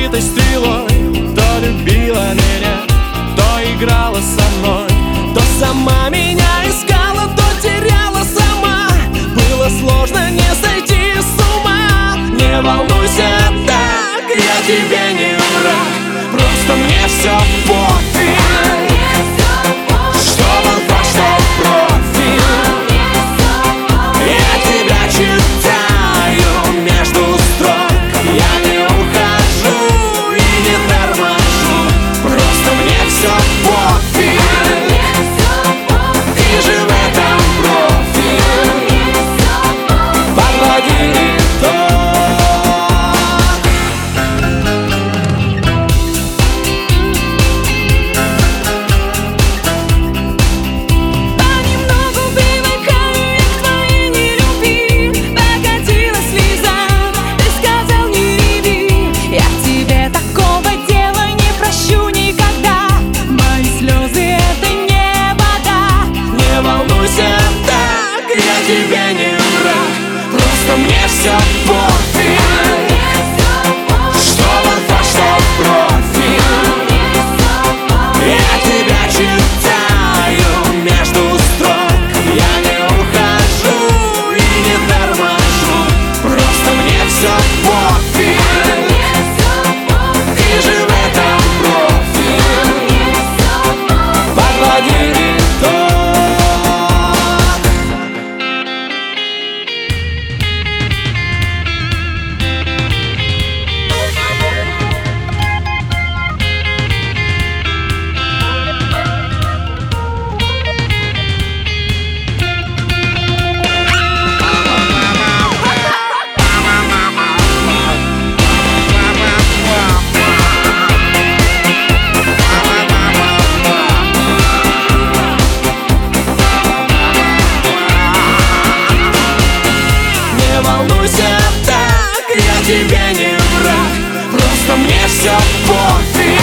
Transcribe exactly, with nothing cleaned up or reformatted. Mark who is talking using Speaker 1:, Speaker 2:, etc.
Speaker 1: ядовитой стрелой. То любила меня, то играла со мной, то сама меня искала, то теряла сама. Было сложно не сойти с ума. Не волнуйся так, я тебе не враг, просто мне все пофиг. Что был факт, что профиль, я тебя читаю между строк. Я не ухожу и не торможу, просто мне все пофиг. Ты же в этом профиль, подводи итог.
Speaker 2: Понемногу привыкаю я к твоей нелюбви. Покатилась слеза, ты сказал не реви. Я тебе такого дела не прощу никогда. Мои слезы — это не вода.
Speaker 1: Не волнуйся так, я тебе не враг, просто мне все пофиг. Что был факт, что профиль, я тебя читаю между строк. Я не ухожу и не торможу, просто мне все пофиг. Ты же в этом профиль, подводи итог. Не волнуйся так, я тебе не враг, просто мне все пофиг.